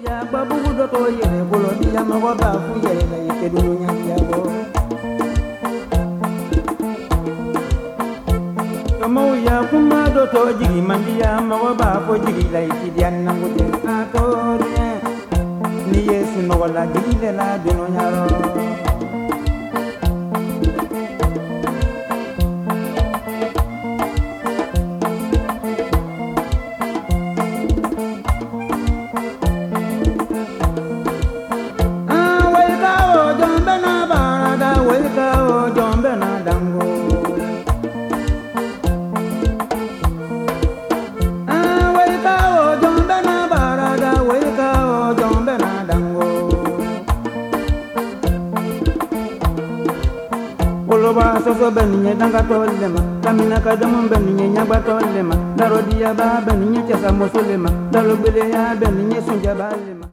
ya babu do to yere bolo dia ma go ba fu yere la yeke dulu nya ya go kamo ya kuma do to jigi mandia ma go ba fo jigi la yeke dia nangu te akore ni yesu no wala jigi le la dulu nya ro so beninya danga tolema kamina kadamu beninya nyaba tolema daro dia ba beninya chasa musulema dalo bele ya beninya sunja balema